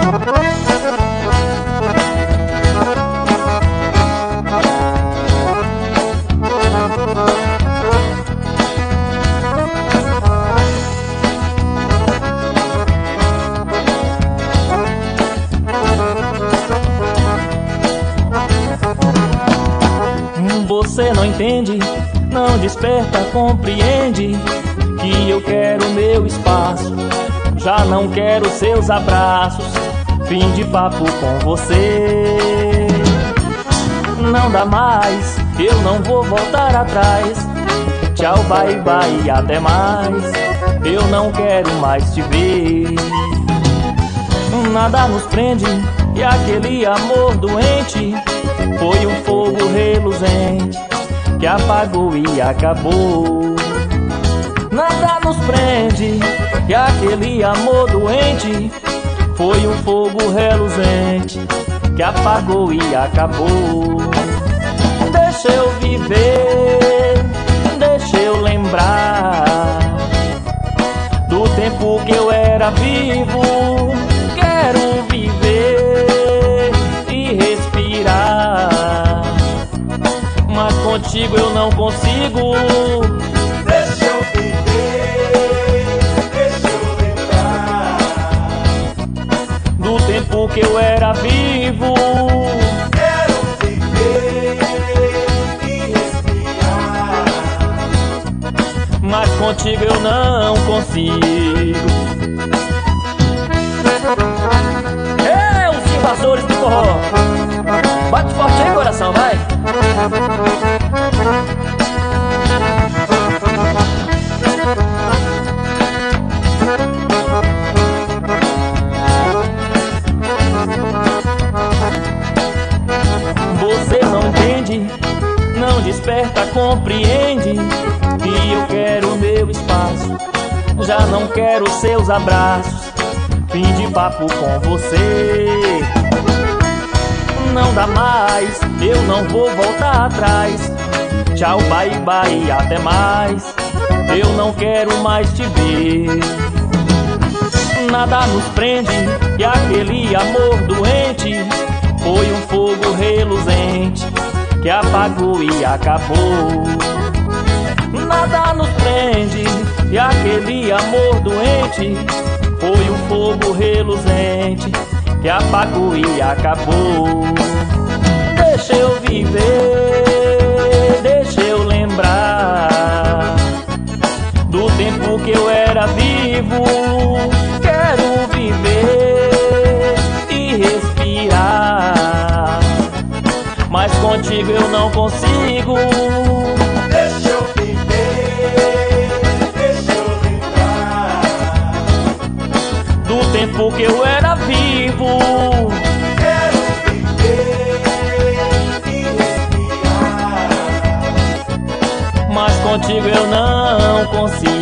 Você não entende, não desperta, compreende que eu quero meu espaço. Já não quero seus abraços, fim de papo com você. Não dá mais, eu não vou voltar atrás. Tchau, bye, bye, até mais. Eu não quero mais te ver. Nada nos prende e aquele amor doente foi um fogo reluzente que apagou e acabou. Nada nos prende e aquele amor doente foi um fogo reluzente que apagou e acabou. Deixa eu viver, deixa eu lembrar do tempo que eu era vivo. Quero viver e respirar, mas contigo eu não consigo. Deixa eu viver, deixa eu lembrar do tempo que eu era vivo. Quero viver e respirar, mas contigo eu não consigo. Os invasores do forró, bate forte aí, coração, vai. Você não entende, não desperta, compreende que eu quero meu espaço. Já não quero seus abraços, fim de papo com você. Não dá mais, eu não vou voltar atrás. Tchau, bye, bye, até mais. Eu não quero mais te ver. Nada nos prende e aquele amor doente foi um fogo reluzente que apagou e acabou. Nada nos prende e aquele amor doente foi um fogo reluzente que apagou e acabou. Deixa eu viver, deixa eu lembrar do tempo que eu era vivo. Quero viver e respirar, mas contigo eu não consigo. deixa eu viver, deixa eu lembrar Do tempo que eu era vivo. Quero viver e respirar, Mas contigo eu não consigo.